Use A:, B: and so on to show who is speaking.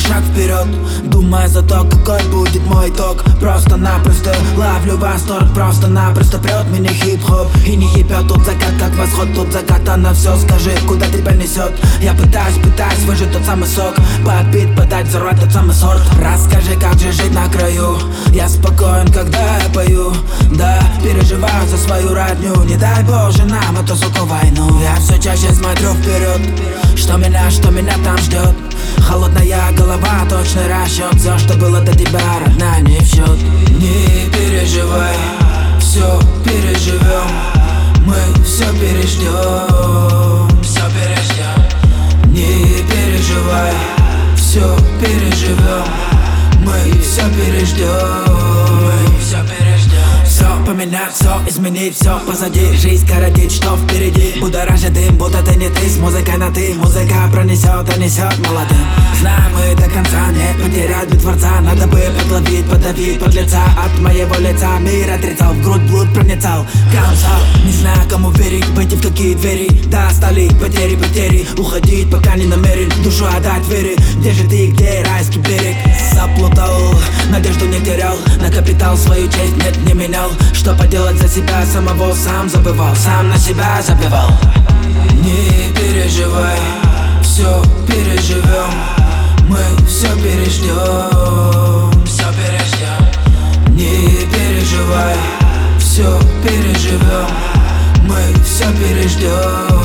A: шаг вперед, думая за то, какой будет мой итог. Просто-напросто ловлю восторг, просто-напросто прет меня хип-хоп. И не ебет тут закат, как восход, тут закат, она все. Скажи, куда тебя несет? Я пытаюсь выжать тот самый сок, под бит подать, взорвать тот самый сорт. Расскажи, как же жить на краю. Я спокоен, когда я пою, да, переживаю за свою родню. Не дай Боже нам эту, сука, войну. Я все чаще смотрю вперед, что меня там ждет. Холодная голова, точный расчет. Все, что было до тебя, родная, не в счет. Не переживай, все переживем. Мы все переждем, все переждем. Не переживай, все переживем. Мы все переждем, мы все переждем. Все поменять, все изменить, все позади. Жизнь коротит, что впереди. Будоражит дым, будто ты не ты. С музыкой на ты, музыка пронесет, донесет молодым. Знаем мы до конца, не потерять бы Творца. Надо бы подловить, подавить подлеца. От моего лица мир отрицал, в грудь блуд проницал. Камсал, не знаю, кому верить, пойти в какие двери. Да, стали потери, уходить пока не намерен. Душу отдать вере, где же ты, где райский берег? Заплутал, надежду не терял, на капитал свою честь нет, не менял. Что поделать за себя самого, сам забывал, сам на себя забивал. Не переживай, все переживем. Мы все переждем, все переждем. Не переживай, все переживем. Мы все переждем.